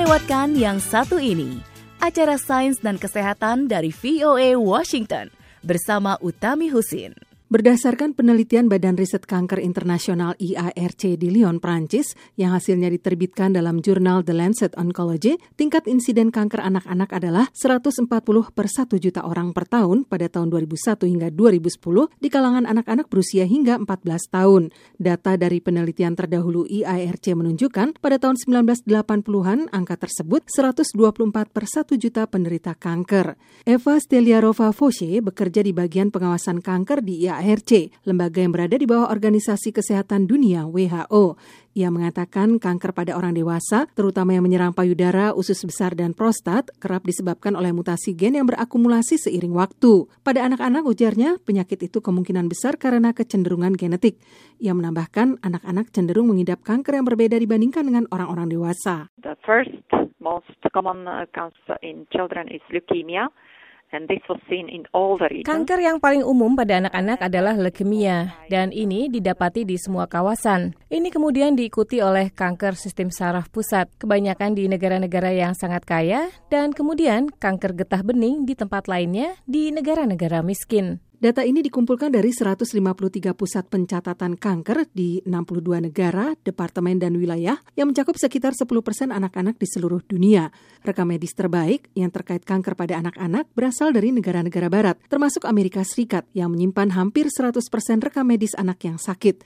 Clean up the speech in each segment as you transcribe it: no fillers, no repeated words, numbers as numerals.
lewatkan yang satu ini, acara Sains dan Kesehatan dari VOA Washington bersama Utami Husin. Berdasarkan penelitian Badan Riset Kanker Internasional IARC di Lyon, Prancis, yang hasilnya diterbitkan dalam jurnal The Lancet Oncology, tingkat insiden kanker anak-anak adalah 140 per 1 juta orang per tahun pada tahun 2001 hingga 2010 di kalangan anak-anak berusia hingga 14 tahun. Data dari penelitian terdahulu IARC menunjukkan pada tahun 1980-an angka tersebut 124 per 1 juta penderita kanker. Eva Steliarova-Fauché bekerja di bagian pengawasan kanker di IARC, lembaga yang berada di bawah Organisasi Kesehatan Dunia WHO. Ia mengatakan kanker pada orang dewasa, terutama yang menyerang payudara, usus besar, dan prostat, kerap disebabkan oleh mutasi gen yang berakumulasi seiring waktu. Pada anak-anak, ujarnya, penyakit itu kemungkinan besar karena kecenderungan genetik. Ia menambahkan, anak-anak cenderung mengidap kanker yang berbeda dibandingkan dengan orang-orang dewasa. The first most common cancer in children is leukemia. And this was seen in all the regions. Kanker yang paling umum pada anak-anak adalah leukemia, dan ini didapati di semua kawasan. Ini kemudian diikuti oleh kanker sistem saraf pusat, kebanyakan di negara-negara yang sangat kaya, dan kemudian kanker getah bening di tempat lainnya di negara-negara miskin. Data ini dikumpulkan dari 153 pusat pencatatan kanker di 62 negara, departemen, dan wilayah yang mencakup sekitar 10% anak-anak di seluruh dunia. Rekam medis terbaik yang terkait kanker pada anak-anak berasal dari negara-negara barat, termasuk Amerika Serikat yang menyimpan hampir 100% rekam medis anak yang sakit.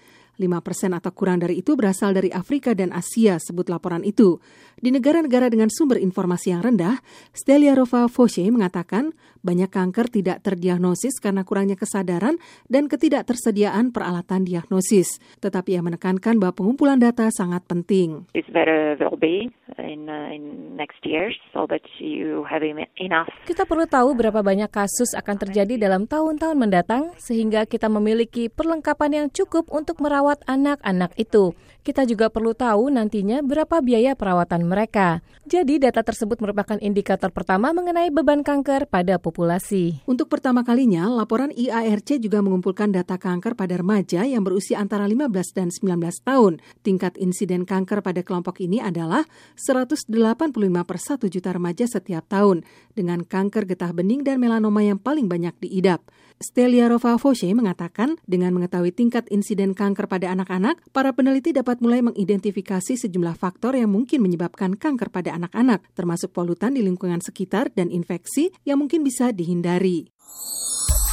5% atau kurang dari itu berasal dari Afrika dan Asia, sebut laporan itu. Di negara-negara dengan sumber informasi yang rendah, Steliarova-Fauché mengatakan banyak kanker tidak terdiagnosis karena kurangnya kesadaran dan ketidaktersediaan peralatan diagnosis. Tetapi ia menekankan bahwa pengumpulan data sangat penting. It's better will be in next years so that you have enough. Kita perlu tahu berapa banyak kasus akan terjadi dalam tahun-tahun mendatang sehingga kita memiliki perlengkapan yang cukup untuk merawat anak-anak itu. Kita juga perlu tahu nantinya berapa biaya perawatan mereka. Jadi data tersebut merupakan indikator pertama mengenai beban kanker pada populasi. Untuk pertama kalinya, laporan IARC juga mengumpulkan data kanker pada remaja yang berusia antara 15 dan 19 tahun. Tingkat insiden kanker pada kelompok ini adalah 185 per 1 juta remaja setiap tahun, dengan kanker getah bening dan melanoma yang paling banyak diidap. Steliarova-Fauché mengatakan, dengan mengetahui tingkat insiden kanker pada anak-anak, para peneliti dapat mulai mengidentifikasi sejumlah faktor yang mungkin menyebabkan kanker pada anak-anak, termasuk polutan di lingkungan sekitar dan infeksi yang mungkin bisa dihindari.